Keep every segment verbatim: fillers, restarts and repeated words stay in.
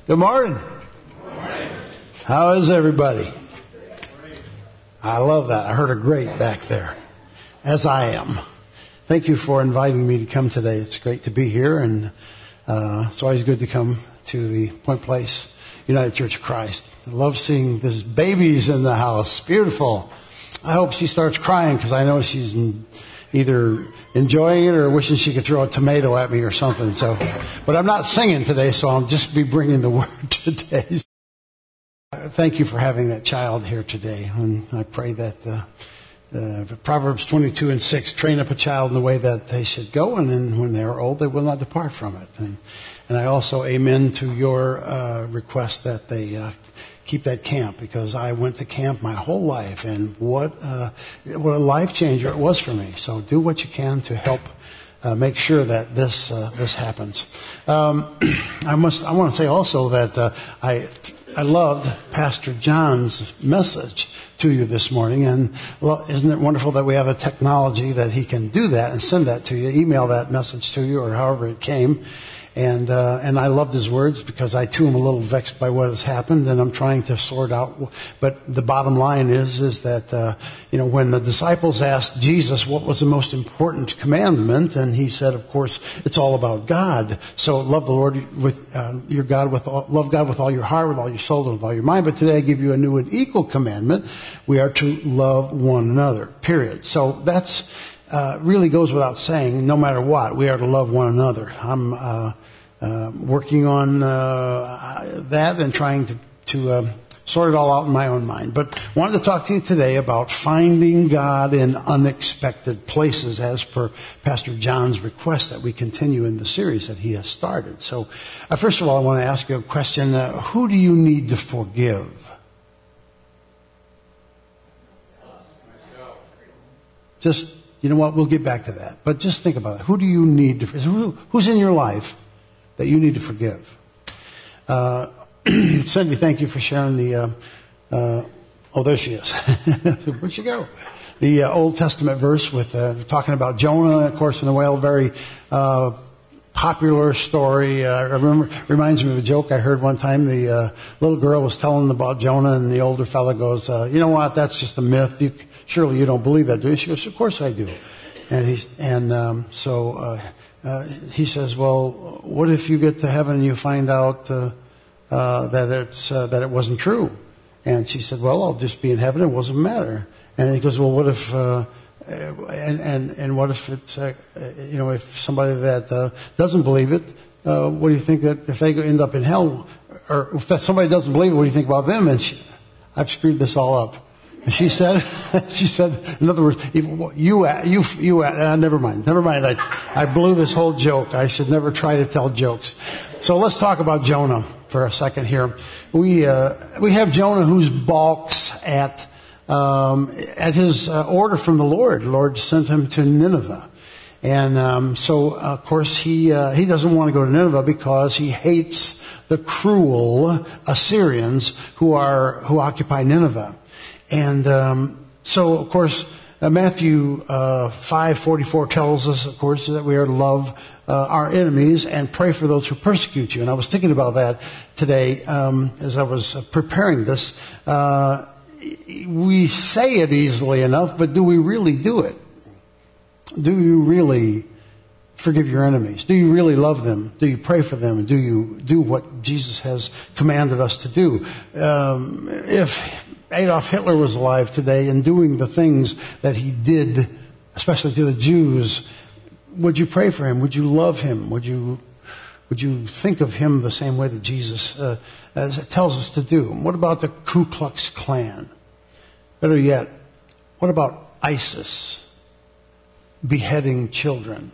Good morning. Good morning. How is everybody? I love that. I heard a great back there, as I am. Thank you for inviting me to come today. It's great to be here, and uh, it's always good to come to the Point Place United Church of Christ. I love seeing these babies in the house. Beautiful. I hope she starts crying because I know she's in, either enjoying it or wishing she could throw a tomato at me or something. So, but I'm not singing today, so I'll just be bringing the word today. Thank you for having that child here today, and I pray that uh, uh, Proverbs twenty-two and six, train up a child in the way that they should go, and then when they are old, they will not depart from it. And, and I also amen to your uh, request that they uh, keep that camp, because I went to camp my whole life, and what uh, what a life changer it was for me. So do what you can to help uh, make sure that this uh, this happens. Um, I must I want to say also that uh, I I loved Pastor John's message to you this morning, and isn't it wonderful that we have a technology that he can do that and send that to you, email that message to you, or however it came. And uh, and I loved his words, because I too am a little vexed by what has happened, and I'm trying to sort out. But the bottom line is is that uh, you know, when the disciples asked Jesus what was the most important commandment, and he said, of course, it's all about God. So love the Lord with uh, your God with all, love God with all your heart, with all your soul, and with all your mind. But today I give you a new and equal commandment: we are to love one another. Period. So that's uh, really goes without saying. No matter what, we are to love one another. I'm. Uh, Uh, working on uh, that and trying to, to uh, sort it all out in my own mind. But wanted to talk to you today about finding God in unexpected places, as per Pastor John's request that we continue in the series that he has started. So uh, first of all, I want to ask you a question. Uh, who do you need to forgive? Just, you know what, we'll get back to that. But just think about it. Who do you need to forgive? Who, who's in your life that you need to forgive? Uh, Cindy, thank you for sharing the, uh, uh, oh, there she is. Where'd she go? The uh, Old Testament verse with, uh, talking about Jonah, of course, in a whale, very, uh, popular story. Uh, I remember, reminds me of a joke I heard one time. The, uh, little girl was telling about Jonah, and the older fella goes, uh, you know what, that's just a myth. You, surely you don't believe that, do you? She goes, of course I do. And he's, and, um, so, uh, Uh, he says, well, what if you get to heaven and you find out uh, uh, that it's uh, that it wasn't true? And she said, well, I'll just be in heaven. It doesn't matter. And he goes, well, what if uh, and and and what if it's uh, you know, if somebody that uh, doesn't believe it? Uh, what do you think that if they end up in hell, or if that somebody doesn't believe it, what do you think about them? And she, I've screwed this all up. She said, she said, in other words, you, you, you, uh, never mind, never mind. I, I blew this whole joke. I should never try to tell jokes. So let's talk about Jonah for a second here. We, uh, we have Jonah who's balks at, um, at his uh, order from the Lord. The Lord sent him to Nineveh. And, um, so, of course, he, uh, he doesn't want to go to Nineveh because he hates the cruel Assyrians who are, who occupy Nineveh. And um, so, of course, uh, Matthew uh, five forty-four tells us, of course, that we are to love uh, our enemies and pray for those who persecute you. And I was thinking about that today um, as I was preparing this. Uh, we say it easily enough, but do we really do it? Do you really forgive your enemies? Do you really love them? Do you pray for them? Do you do what Jesus has commanded us to do? Um, if Adolf Hitler was alive today and doing the things that he did, especially to the Jews, would you pray for him? Would you love him? Would you would you think of him the same way that Jesus uh, as it tells us to do? What about the Ku Klux Klan? Better yet, what about ISIS beheading children?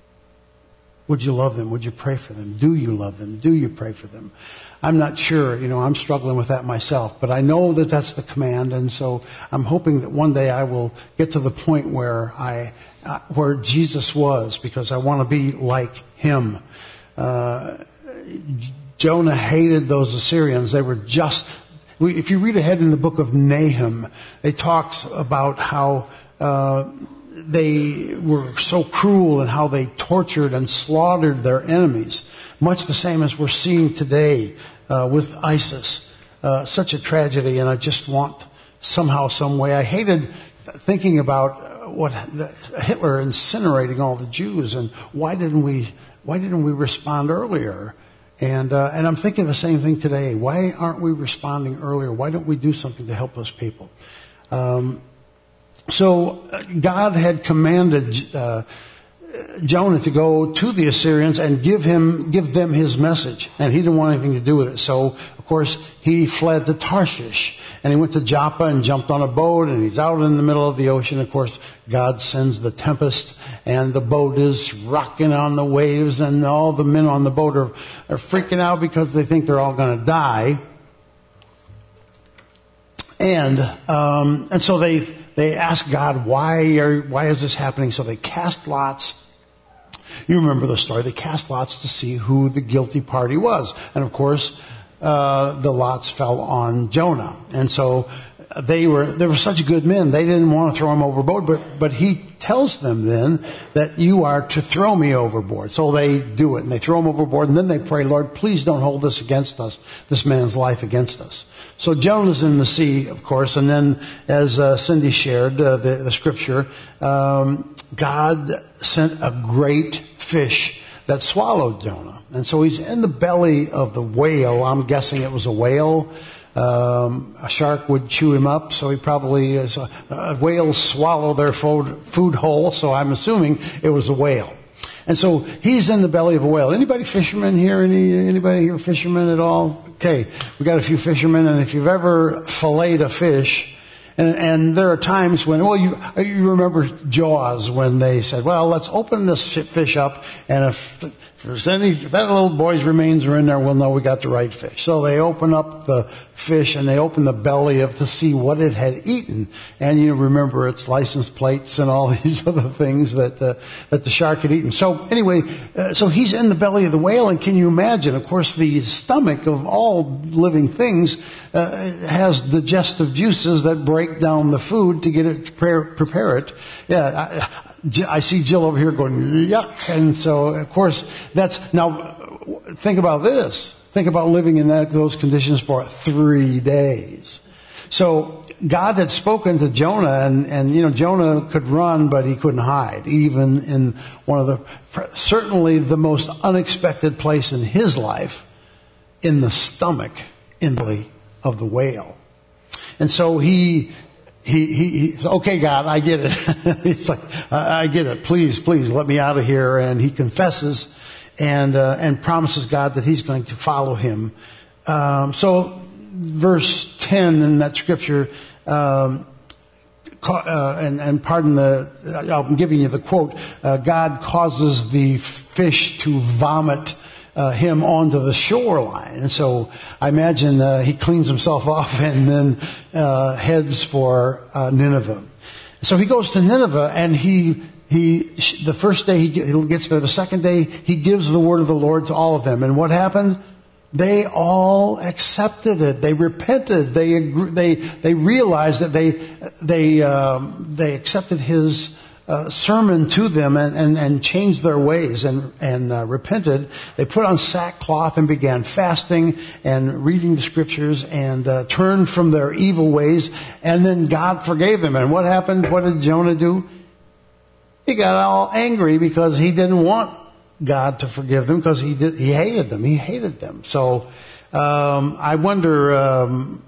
Would you love them? Would you pray for them? Do you love them? Do you pray for them? I'm not sure. You know, I'm struggling with that myself. But I know that that's the command, and so I'm hoping that one day I will get to the point where I, uh, where Jesus was, because I want to be like him. Uh, Jonah hated those Assyrians. They were just. If you read ahead in the book of Nahum, it talks about how Uh, they were so cruel and how they tortured and slaughtered their enemies. Much the same as we're seeing today uh, with ISIS. Uh, such a tragedy, and I just want somehow, some way. I hated thinking about what the, Hitler incinerating all the Jews, and why didn't we why didn't we respond earlier? And uh, and I'm thinking the same thing today. Why aren't we responding earlier? Why don't we do something to help those people? Um, so God had commanded uh, Jonah to go to the Assyrians and give him give them his message, and he didn't want anything to do with it. So, of course, he fled to Tarshish, and he went to Joppa and jumped on a boat, and he's out in the middle of the ocean. Of course, God sends the tempest, and the boat is rocking on the waves, and all the men on the boat are, are freaking out because they think they're all going to die. And um, and so they they ask God, why are why is this happening? So they cast lots. You remember the story. They cast lots to see who the guilty party was. And of course, uh, the lots fell on Jonah. And so they were, they were such good men. They didn't want to throw him overboard, but, but he tells them then that you are to throw me overboard. So they do it, and they throw him overboard, and then they pray, Lord, please don't hold this against us, this man's life against us. So Jonah's in the sea, of course, and then as uh, Cindy shared uh, the, the scripture, um, God sent a great fish that swallowed Jonah. And so he's in the belly of the whale. I'm guessing it was a whale. Um, a shark would chew him up, so he probably is a, a whales swallow their food, food whole, so I'm assuming it was a whale. And so he's in the belly of a whale. Anybody fishermen here? Any anybody here fishermen at all? Okay, we got a few fishermen, and if you've ever filleted a fish, and, and there are times when, well, you you remember Jaws when they said, well, let's open this fish up, and if, if there's any, if that little boy's remains are in there, we'll know we got the right fish. So they open up the fish and they open the belly of to see what it had eaten, and you remember its license plates and all these other things that uh, that the shark had eaten. So anyway, uh, so he's in the belly of the whale, and can you imagine? Of course, the stomach of all living things uh, has digestive juices that break down the food to get it to prepare, prepare it. Yeah. I, I see Jill over here going, yuck. And so, of course, that's, now, think about this. Think about living in that, those conditions for three days. So, God had spoken to Jonah, and, and, you know, Jonah could run, but he couldn't hide, even in one of the, certainly the most unexpected place in his life, in the stomach, in the belly of the whale. And so he, He, he, he, okay, God, I get it. He's like, I, I get it. Please, please let me out of here. And he confesses and, uh, and promises God that he's going to follow him. Um, so verse ten in that scripture, um, uh, and, and pardon the, I'm giving you the quote, uh, God causes the fish to vomit Uh, him onto the shoreline. And so I imagine uh, he cleans himself off and then uh, heads for uh, Nineveh. So he goes to Nineveh, and he he the first day he gets there, the second day he gives the word of the Lord to all of them. And what happened? They all accepted it. They repented. They they they realized that they they um, they accepted his Uh, sermon to them and, and, and changed their ways and, and uh, repented. They put on sackcloth and began fasting and reading the scriptures and uh, turned from their evil ways. And then God forgave them. And what happened? What did Jonah do? He got all angry because he didn't want God to forgive them, because he did, he hated them. He hated them. So um, I wonder. Um,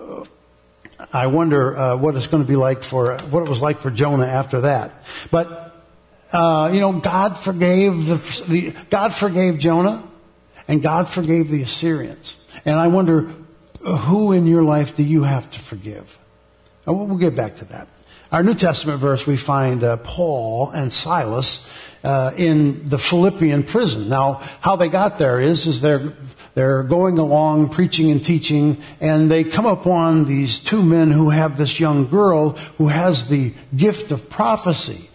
I wonder uh, what it's going to be like for what it was like for Jonah after that. But uh, you know, God forgave the, the God forgave Jonah, and God forgave the Assyrians. And I wonder, who in your life do you have to forgive? And we'll get back to that. Our New Testament verse, we find uh, Paul and Silas uh, in the Philippian prison. Now, how they got there is is they're They're going along preaching and teaching, and they come upon these two men who have this young girl who has the gift of prophecy.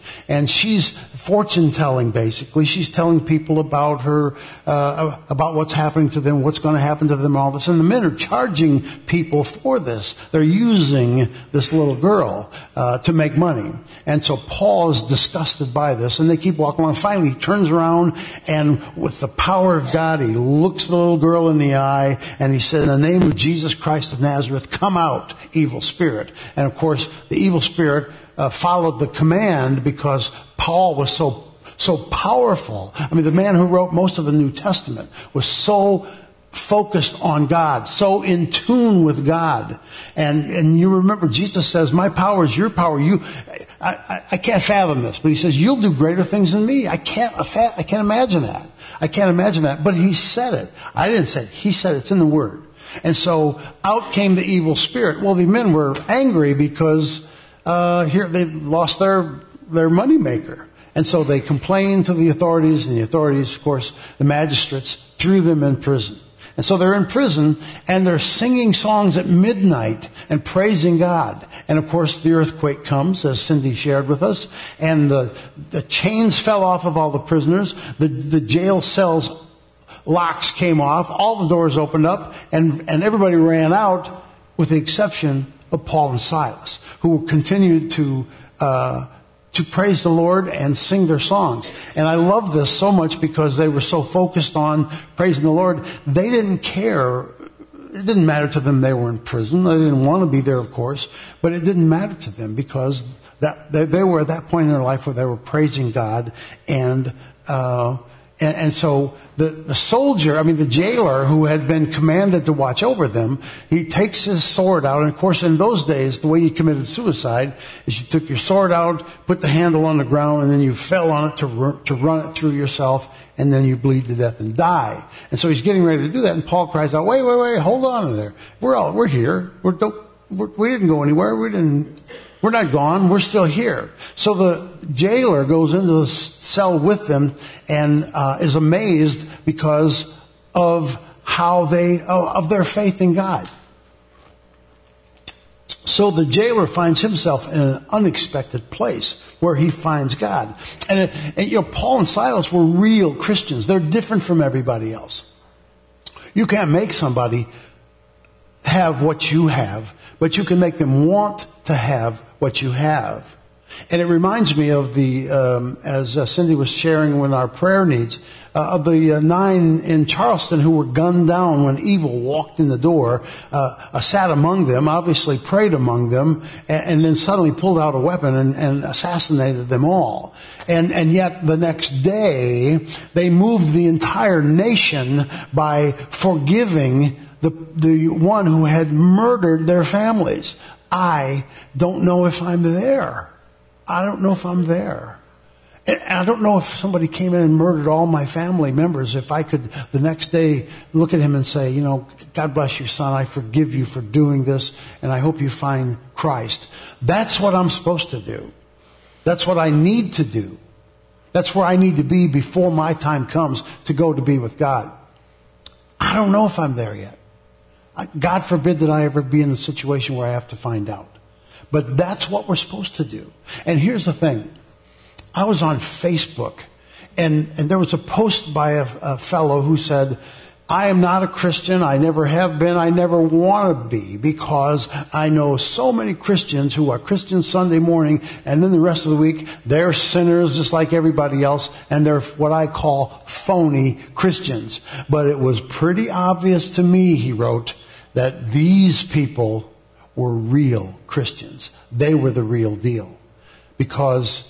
And she's fortune telling, basically. She's telling people about her, uh, about what's happening to them, what's going to happen to them, all this. And the men are charging people for this. They're using this little girl uh, to make money. And so Paul is disgusted by this, and they keep walking along. Finally, he turns around, and with the power of God, he looks the little girl in the eye, and he said, in the name of Jesus Christ of Nazareth, come out, evil spirit. And of course, the evil spirit uh, followed the command because Paul was so so powerful. I mean, the man who wrote most of the New Testament was so focused on God, so in tune with God. And and you remember, Jesus says, my power is your power. You, I, I, I can't fathom this, but he says, you'll do greater things than me. I can't, I can't imagine that. I can't imagine that. But he said it. I didn't say it. He said it. It's in the Word. And so out came the evil spirit. Well, the men were angry because uh, here they lost their their moneymaker. And so they complained to the authorities, and the authorities, of course, the magistrates, threw them in prison. And so they're in prison, and they're singing songs at midnight and praising God. And of course, the earthquake comes, as Cindy shared with us, and the, the chains fell off of all the prisoners. The, the jail cells locks came off, all the doors opened up, and, and everybody ran out, with the exception of Paul and Silas, who continued to uh to praise the Lord and sing their songs. And I love this so much because they were so focused on praising the Lord. They didn't care. It didn't matter to them they were in prison. They didn't want to be there, of course, but it didn't matter to them because that they, they were at that point in their life where they were praising God. And uh And, and so the, the soldier, I mean the jailer who had been commanded to watch over them, he takes his sword out. And of course in those days, the way you committed suicide is you took your sword out, put the handle on the ground, and then you fell on it to, ru- to run it through yourself, and then you bleed to death and die. And so he's getting ready to do that, and Paul cries out, wait, wait, wait, hold on there. We're all, we're here. We're, don't, we're, we didn't go anywhere. We didn't... We're not gone. We're still here. So the jailer goes into the cell with them and uh, is amazed because of how they, of their faith in God. So the jailer finds himself in an unexpected place where he finds God. And, and you know, Paul and Silas were real Christians. They're different from everybody else. You can't make somebody have what you have, but you can make them want to have what you have. And it reminds me of the, um, as uh, Cindy was sharing with our prayer needs, uh, of the uh, nine in Charleston who were gunned down when evil walked in the door, uh, uh, sat among them, obviously prayed among them, and, and then suddenly pulled out a weapon and, and assassinated them all. And, and yet the next day, they moved the entire nation by forgiving the, the one who had murdered their families. I don't know if I'm there. I don't know if I'm there. And I don't know if somebody came in and murdered all my family members, if I could the next day look at him and say, you know, God bless you, son. I forgive you for doing this, and I hope you find Christ. That's what I'm supposed to do. That's what I need to do. That's where I need to be before my time comes to go to be with God. I don't know if I'm there yet. God forbid that I ever be in the situation where I have to find out. But that's what we're supposed to do. And here's the thing. I was on Facebook, and, and there was a post by a, a fellow who said, I am not a Christian. I never have been. I never want to be, because I know so many Christians who are Christians Sunday morning, and then the rest of the week, they're sinners just like everybody else, and they're what I call phony Christians. But it was pretty obvious to me, he wrote, that these people were real Christians. They were the real deal. Because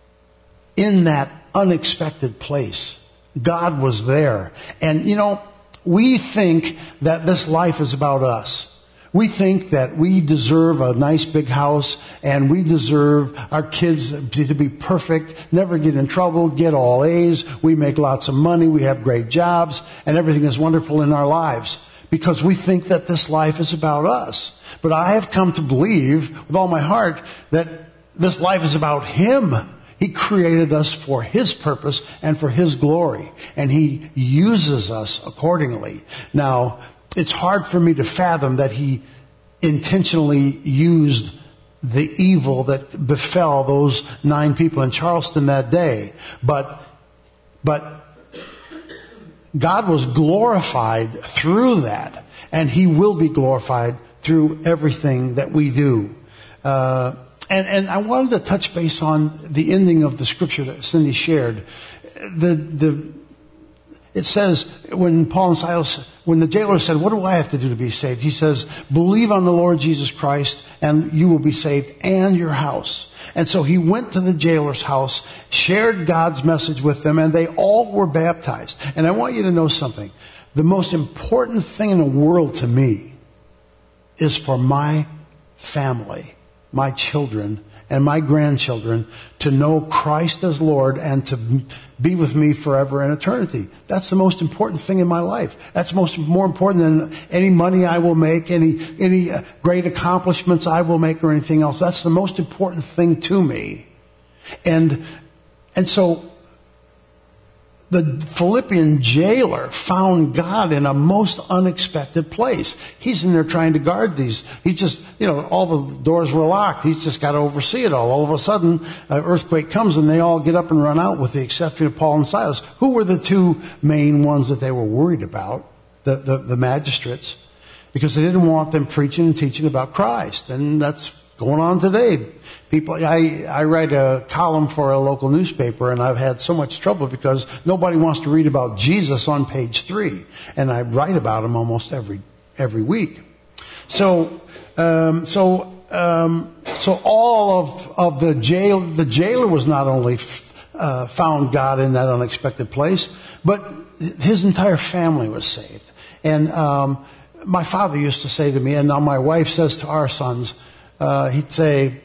in that unexpected place, God was there. And, you know, we think that this life is about us. We think that we deserve a nice big house, and we deserve our kids to be perfect, never get in trouble, get all A's, we make lots of money, we have great jobs, and everything is wonderful in our lives. Because we think that this life is about us. But I have come to believe with all my heart that this life is about Him. He created us for His purpose and for His glory. And He uses us accordingly. Now, it's hard for me to fathom that He intentionally used the evil that befell those nine people in Charleston that day. But, but God was glorified through that, and He will be glorified through everything that we do. Uh, and, and I wanted to touch base on the ending of the scripture that Cindy shared. The, the, it says, when Paul and Silas, when the jailer said, what do I have to do to be saved? He says, believe on the Lord Jesus Christ and you will be saved, and your house. And so he went to the jailer's house, shared God's message with them, and they all were baptized. And I want you to know something. The most important thing in the world to me is for my family, my children, and my grandchildren to know Christ as Lord and to be with me forever in eternity. That's the most important thing in my life. That's most more important than any money I will make, any any great accomplishments I will make, or anything else. That's the most important thing to me. And and so the Philippian jailer found God in a most unexpected place. He's in there trying to guard these. He just, you know, all the doors were locked. He's just got to oversee it all. All of a sudden, an earthquake comes and they all get up and run out, with the exception of Paul and Silas. Who were the two main ones that they were worried about? The, the, the magistrates. Because they didn't want them preaching and teaching about Christ. And that's going on today. People, I, I write a column for a local newspaper, and I've had so much trouble because nobody wants to read about Jesus on page three, and I write about him almost every every week. So, um, so, um, so all of of the jail, the jailer was not only f- uh, found God in that unexpected place, but his entire family was saved. And um, my father used to say to me, and now my wife says to our sons. Uh, he'd say,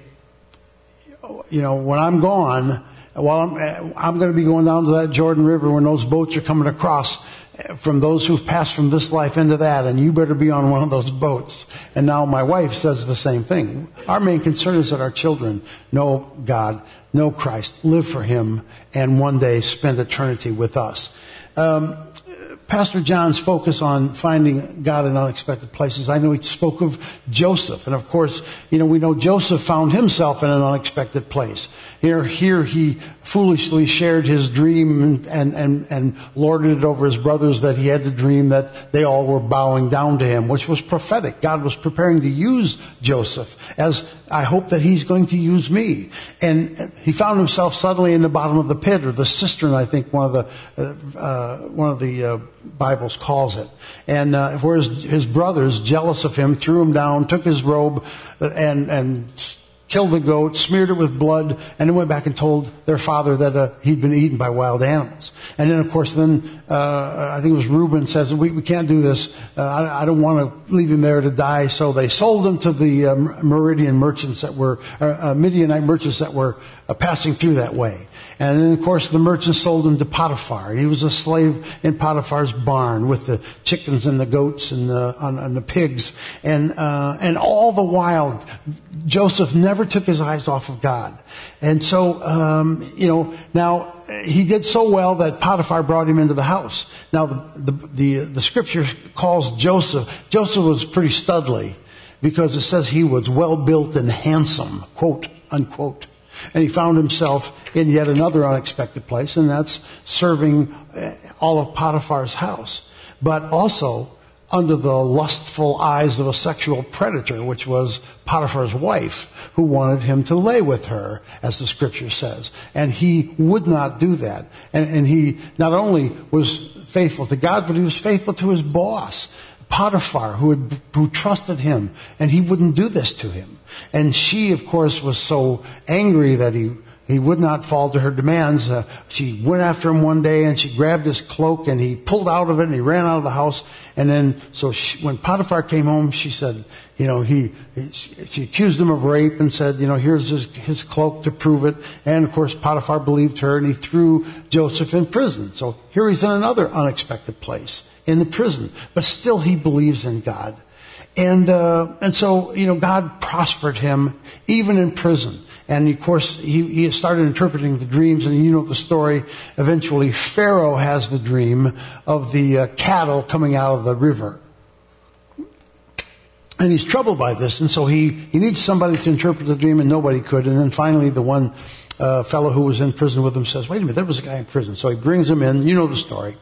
you know, when I'm gone, well, I'm, I'm going to be going down to that Jordan River when those boats are coming across from those who've passed from this life into that, and you better be on one of those boats. And now my wife says the same thing. Our main concern is that our children know God, know Christ, live for Him, and one day spend eternity with us. Um, Pastor John's focus on finding God in unexpected places. I know he spoke of Joseph. And of course, you know, we know Joseph found himself in an unexpected place. Here, here he foolishly shared his dream and, and, and lorded it over his brothers that he had the dream that they all were bowing down to him, which was prophetic. God was preparing to use Joseph, as I hope that He's going to use me. And he found himself suddenly in the bottom of the pit, or the cistern, I think one of the, uh, uh, one of the, uh, Bibles calls it. And uh, whereas his brothers, jealous of him, threw him down, took his robe, and and killed the goat, smeared it with blood, and then went back and told their father that uh, he'd been eaten by wild animals. And then, of course, then uh, I think it was Reuben says, we, we can't do this. Uh, I, I don't want to leave him there to die. So they sold him to the uh, Meridian merchants that were, uh, uh, Midianite merchants that were uh, passing through that way. And then, of course, the merchants sold him to Potiphar. He was a slave in Potiphar's barn with the chickens and the goats and the, and, and the pigs. And, uh, and all the while, Joseph never took his eyes off of God. And so, um, you know, now he did so well that Potiphar brought him into the house. Now, the, the, the, the scripture calls Joseph, Joseph was pretty studly, because it says he was well built and handsome, quote, unquote. And he found himself in yet another unexpected place, and that's serving all of Potiphar's house. But also under the lustful eyes of a sexual predator, which was Potiphar's wife, who wanted him to lay with her, as the scripture says. And he would not do that. And, and he not only was faithful to God, but he was faithful to his boss, Potiphar, who had, who trusted him, and he wouldn't do this to him. And she, of course, was so angry that he he would not fall to her demands. Uh, she went after him one day, and she grabbed his cloak, and he pulled out of it, and he ran out of the house. And then, so she, when Potiphar came home, she said, you know, he, he she accused him of rape and said, you know, here's his, his cloak to prove it. And of course, Potiphar believed her, and he threw Joseph in prison. So here he's in another unexpected place, in the prison, but still he believes in God. And, uh, and so, you know, God prospered him even in prison. And of course, he, he started interpreting the dreams, and you know the story. Eventually, Pharaoh has the dream of the uh, cattle coming out of the river. And he's troubled by this, and so he, he needs somebody to interpret the dream, and nobody could. And then finally the one uh, fellow who was in prison with him says, wait a minute, there was a guy in prison. So he brings him in. You know the story.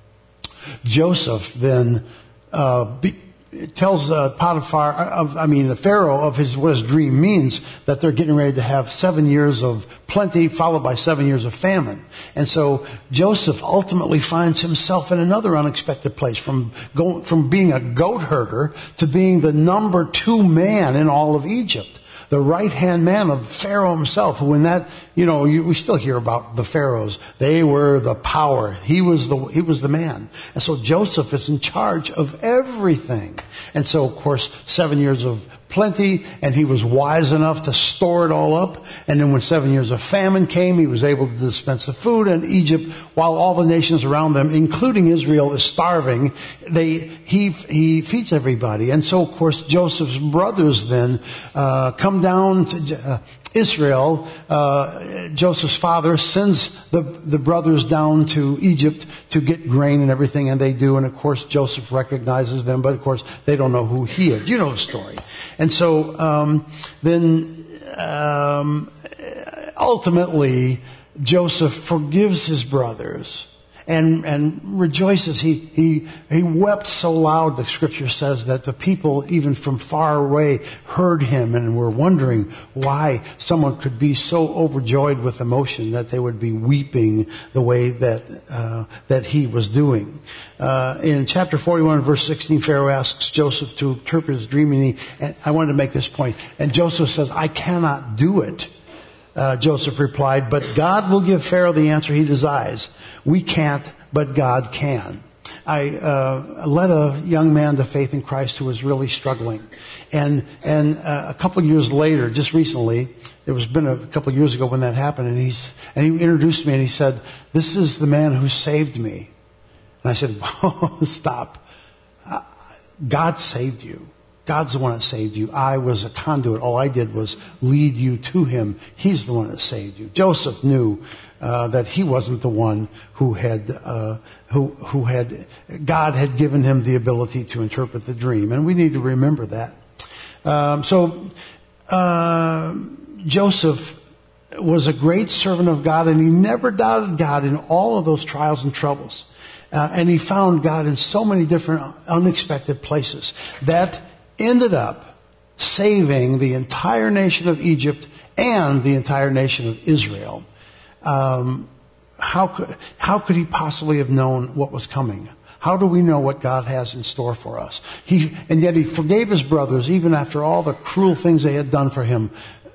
Joseph then uh, be, tells uh, Potiphar, of, I mean the Pharaoh, of his what his dream means, that they're getting ready to have seven years of plenty followed by seven years of famine. And so Joseph ultimately finds himself in another unexpected place, from going, from being a goat herder to being the number two man in all of Egypt. The right-hand man of Pharaoh himself, who in that, you know, you, we still hear about the pharaohs. They were the power. He was the, he was the man. And so Joseph is in charge of everything. And so, of course, seven years of plenty, and he was wise enough to store it all up. And then when seven years of famine came, he was able to dispense the food. And Egypt, while all the nations around them, including Israel, is starving, they he he feeds everybody. And so, of course, Joseph's brothers then uh, come down to uh, Israel. Uh, Joseph's father sends the the brothers down to Egypt to get grain and everything, and they do. And of course, Joseph recognizes them, but of course, they don't know who he is. You know the story. And so um, then um, ultimately, Joseph forgives his brothers and and rejoices. He he he wept so loud, the scripture says, that the people even from far away heard him and were wondering why someone could be so overjoyed with emotion that they would be weeping the way that uh, that he was doing. Uh, in chapter forty-one, verse sixteen, Pharaoh asks Joseph to interpret his dream, and, he, and I wanted to make this point. And Joseph says, "I cannot do it." Uh, Joseph replied, "But God will give Pharaoh the answer he desires. We can't, but God can." I uh, led a young man to faith in Christ who was really struggling, and and uh, a couple of years later, just recently, it was been a couple of years ago when that happened, and he's and he introduced me and he said, "This is the man who saved me." And I said, "Whoa, stop! Uh, God saved you. God's the one that saved you. I was a conduit. All I did was lead you to him. He's the one that saved you." Joseph knew uh, that he wasn't the one who had, uh, who who had, God had given him the ability to interpret the dream, and we need to remember that. Um, so uh, Joseph was a great servant of God, and he never doubted God in all of those trials and troubles. Uh, and he found God in so many different unexpected places that ended up saving the entire nation of Egypt and the entire nation of Israel. Um, how could, how could he possibly have known what was coming? How do we know what God has in store for us? He, and yet he forgave his brothers even after all the cruel things they had done for him.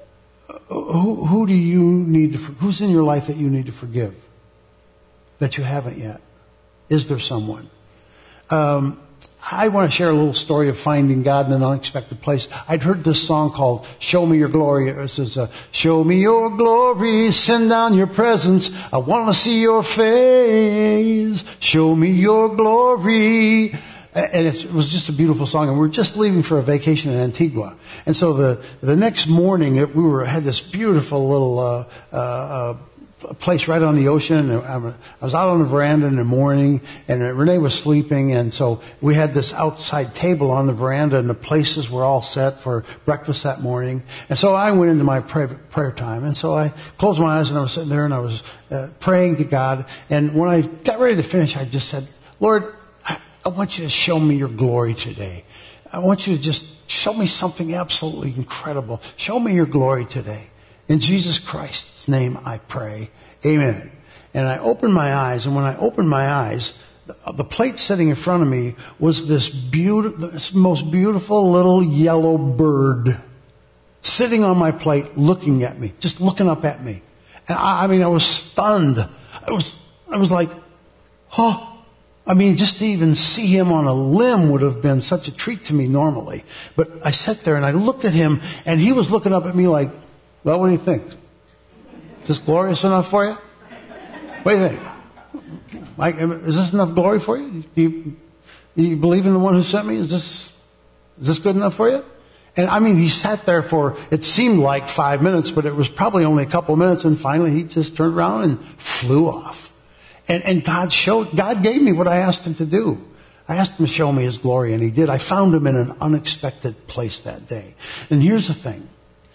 Who, who do you need to, who's in your life that you need to forgive? That you haven't yet? Is there someone? Um, I want to share a little story of finding God in an unexpected place. I'd heard this song called "Show Me Your Glory." It says, uh, "Show me your glory, send down your presence. I want to see your face. Show me your glory." And it's, it was just a beautiful song. And we were just leaving for a vacation in Antigua. And so the the next morning, it, we were had this beautiful little uh, uh, uh a place right on the ocean. And I was out on the veranda in the morning, and Renee was sleeping, and so we had this outside table on the veranda, and the places were all set for breakfast that morning. And so I went into my prayer, prayer time, and so I closed my eyes, and I was sitting there, and I was uh, praying to God. And when I got ready to finish, I just said, "Lord, I, I want you to show me your glory today. I want you to just show me something absolutely incredible. Show me your glory today. In Jesus Christ's name I pray. Amen." And I opened my eyes, and when I opened my eyes, the, the plate sitting in front of me was this beautiful, this most beautiful little yellow bird sitting on my plate looking at me, just looking up at me. And I, I mean, I was stunned. I was, I was like, huh. I mean, just to even see him on a limb would have been such a treat to me normally. But I sat there and I looked at him, and he was looking up at me like, "Well, what do you think? Is this glorious enough for you? What do you think? Mike, is this enough glory for you? Do you, do you believe in the one who sent me? Is this, is this good enough for you?" And I mean, he sat there for, it seemed like five minutes, but it was probably only a couple of minutes, and finally he just turned around and flew off. And, and God showed, God gave me what I asked him to do. I asked him to show me his glory, and he did. I found him in an unexpected place that day. And here's the thing.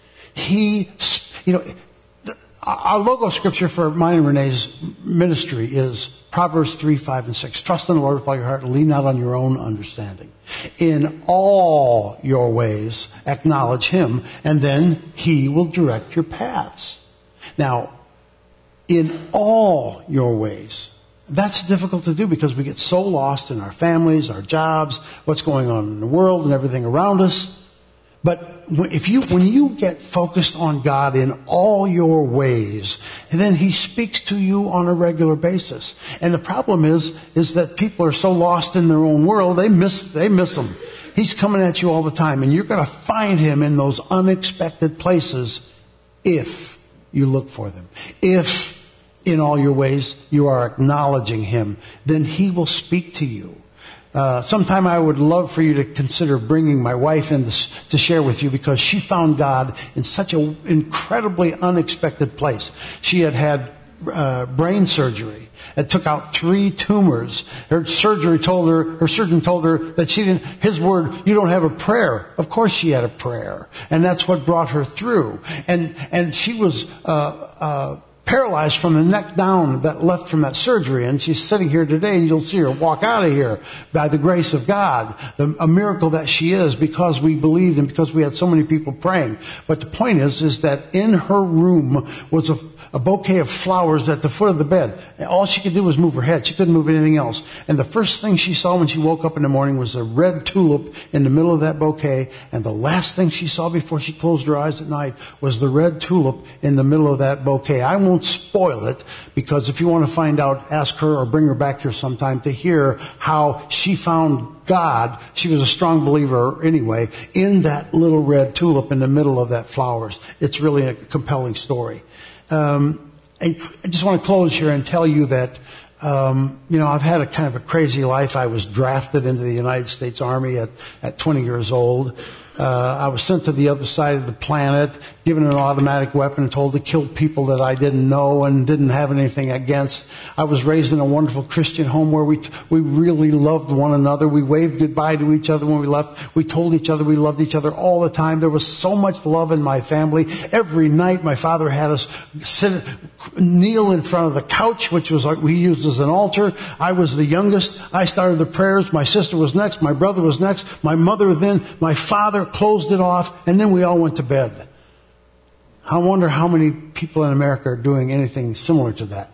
He, you know, the, our logo scripture for mine and Renee's ministry is Proverbs three, five, and six. Trust in the Lord with all your heart and lean not on your own understanding. In all your ways, acknowledge him, and then he will direct your paths. Now, in all your ways. That's difficult to do because we get so lost in our families, our jobs, what's going on in the world and everything around us. But if you, when you get focused on God in all your ways, then he speaks to you on a regular basis. And the problem is, is that people are so lost in their own world, they miss, they miss him. He's coming at you all the time, and you're going to find him in those unexpected places if you look for them. If in all your ways you are acknowledging him, then he will speak to you. Uh, sometime I would love for you to consider bringing my wife in this, to share with you, because she found God in such an incredibly unexpected place. She had had uh, brain surgery. It took out three tumors. Her surgery told her, her surgeon told her that she didn't, his word, you don't have a prayer. Of course she had a prayer. And that's what brought her through. And, and she was, uh, uh, paralyzed from the neck down, that left from that surgery. And she's sitting here today, and you'll see her walk out of here by the grace of God. The, a miracle that she is, because we believed and because we had so many people praying. But the point is, is that in her room was a a bouquet of flowers at the foot of the bed. And all she could do was move her head. She couldn't move anything else. And the first thing she saw when she woke up in the morning was a red tulip in the middle of that bouquet. And the last thing she saw before she closed her eyes at night was the red tulip in the middle of that bouquet. I won't spoil it, because if you want to find out, ask her or bring her back here sometime to hear how she found God. She was a strong believer anyway, in that little red tulip in the middle of that flowers. It's really a compelling story. Um, I just want to close here and tell you that, um, you know, I've had a kind of a crazy life. I was drafted into the United States Army at, at twenty years old. Uh, I was sent to the other side of the planet, given an automatic weapon, told to kill people that I didn't know and didn't have anything against. I was raised in a wonderful Christian home where we we really loved one another. We waved goodbye to each other when we left. We told each other we loved each other all the time. There was so much love in my family. Every night my father had us sit, kneel in front of the couch, which was we used as an altar. I was the youngest. I started the prayers. My sister was next. My brother was next. My mother then. My father closed it off, and then we all went to bed. I wonder how many people in America are doing anything similar to that.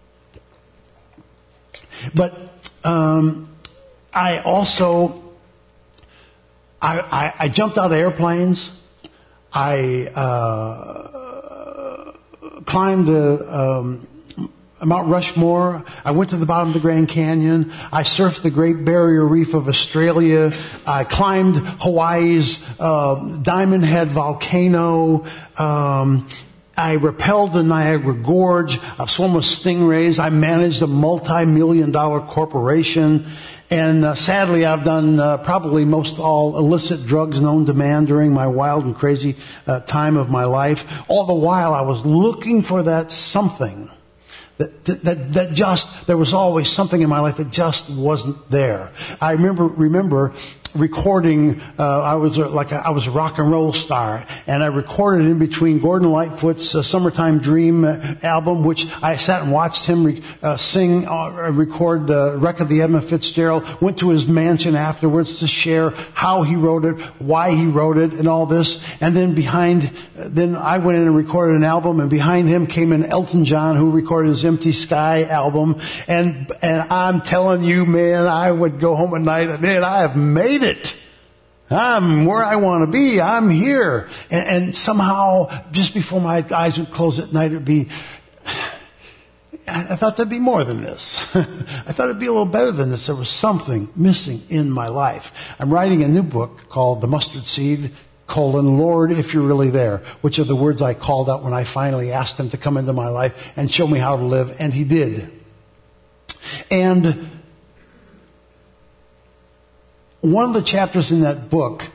But um, I also, I, I, I jumped out of airplanes. I uh, climbed the um, Mount Rushmore. I went to the bottom of the Grand Canyon. I surfed the Great Barrier Reef of Australia. I climbed Hawaii's uh, Diamond Head volcano. Um, I rappelled the Niagara Gorge. I've swum with stingrays. I managed a multi-million dollar corporation. And uh, sadly, I've done uh, probably most all illicit drugs known to man during my wild and crazy uh, time of my life. All the while, I was looking for that something. That, that, that just, there was always something in my life that just wasn't there. I remember, remember recording, uh, I was a, like a, I was a rock and roll star, and I recorded in between Gordon Lightfoot's uh, Summertime Dream uh, album, which I sat and watched him re, uh, sing, uh, record the Wreck of the Edmund Fitzgerald, went to his mansion afterwards to share how he wrote it, why he wrote it, and all this. And then behind, uh, then I went in and recorded an album, and behind him came in Elton John, who recorded his Empty Sky album. And, and I'm telling you, man, I would go home at night and, man, I have made it. It. I'm where I want to be. I'm here. And, and somehow, just before my eyes would close at night, it would be, I thought there'd be more than this. I thought it'd be a little better than this. There was something missing in my life. I'm writing a new book called The Mustard Seed, colon, Lord, if you're really there, which are the words I called out when I finally asked him to come into my life and show me how to live. And he did. And one of the chapters in that book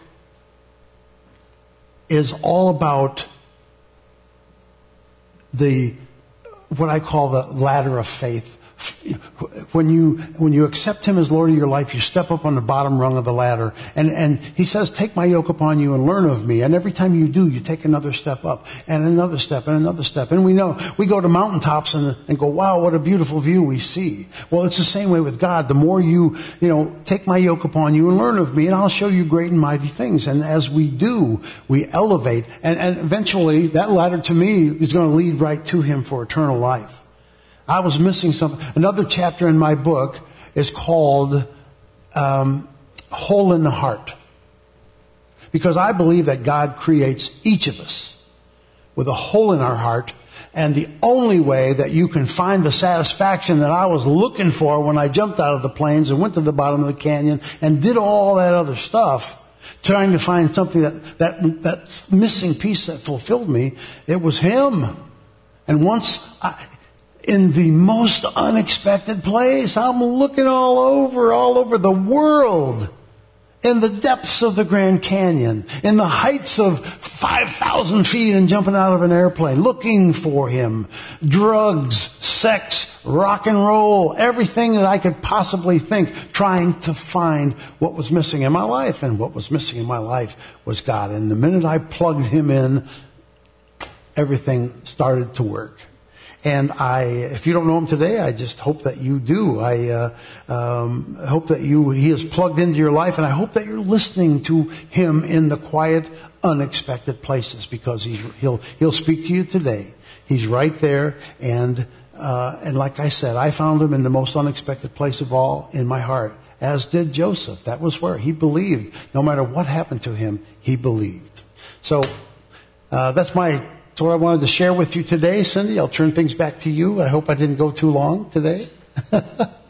is all about the, what I call the ladder of faith When you when you accept Him as Lord of your life, you step up on the bottom rung of the ladder. And, and He says, take my yoke upon you and learn of me. And every time you do, you take another step up and another step and another step. And we know, we go to mountaintops and, and go, wow, what a beautiful view we see. Well, it's the same way with God. The more you, you know, take my yoke upon you and learn of me, and I'll show you great and mighty things. And as we do, we elevate. And, and eventually, that ladder to me is going to lead right to Him for eternal life. I was missing something. Another chapter in my book is called um, Hole in the Heart. Because I believe that God creates each of us with a hole in our heart. And the only way that you can find the satisfaction that I was looking for when I jumped out of the planes and went to the bottom of the canyon and did all that other stuff, trying to find something that, that, that missing piece that fulfilled me, it was Him. And once I... in the most unexpected place. I'm looking all over, all over the world. In the depths of the Grand Canyon. In the heights of five thousand feet and jumping out of an airplane. Looking for Him. Drugs, sex, rock and roll. Everything that I could possibly think. Trying to find what was missing in my life. And what was missing in my life was God. And the minute I plugged Him in, everything started to work. And I, if you don't know Him today, I just hope that you do. I uh, um, hope that you, He is plugged into your life, and I hope that you're listening to Him in the quiet, unexpected places, because he, He'll He'll speak to you today. He's right there, and uh, and like I said, I found Him in the most unexpected place of all, in my heart, as did Joseph. That was where he believed. No matter what happened to him, he believed. So uh, that's my. That's what I wanted to share with you today, Cindy. I'll turn things back to you. I hope I didn't go too long today.